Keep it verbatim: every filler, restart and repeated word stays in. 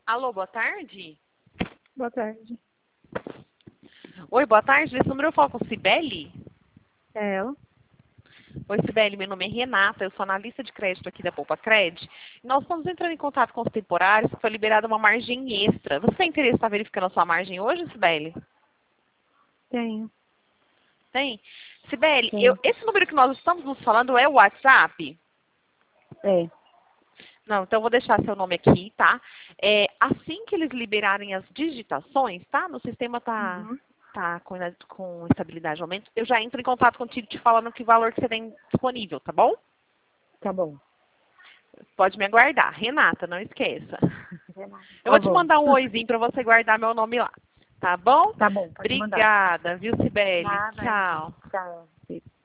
Alô, boa tarde? Boa tarde. Oi, boa tarde. Nesse número eu falo com Cibele? É ela? Oi, Cibele, meu nome é Renata, eu sou analista de crédito aqui da Poupa Cred. Nós estamos entrando em contato com os temporários, que foi liberada uma margem extra. Você tem interesse em estar verificando a sua margem hoje, Cibele? Tenho. Tem? Cibele, eu, Tenho. esse número que nós estamos nos falando é o WhatsApp? É. Não, então eu vou deixar seu nome aqui, tá? É, assim que eles liberarem as digitações, tá? No sistema tá, Uhum. tá com, com estabilidade de aumento, eu já entro em contato contigo te falando que valor que você tem disponível, tá bom? Tá bom. Pode me aguardar. Renata, não esqueça. Eu Tá vou te bom. mandar um oizinho para você guardar meu nome lá. Tá bom? Tá bom, pode mandar. Obrigada, viu, Cibele? Nada. Tchau. Tchau.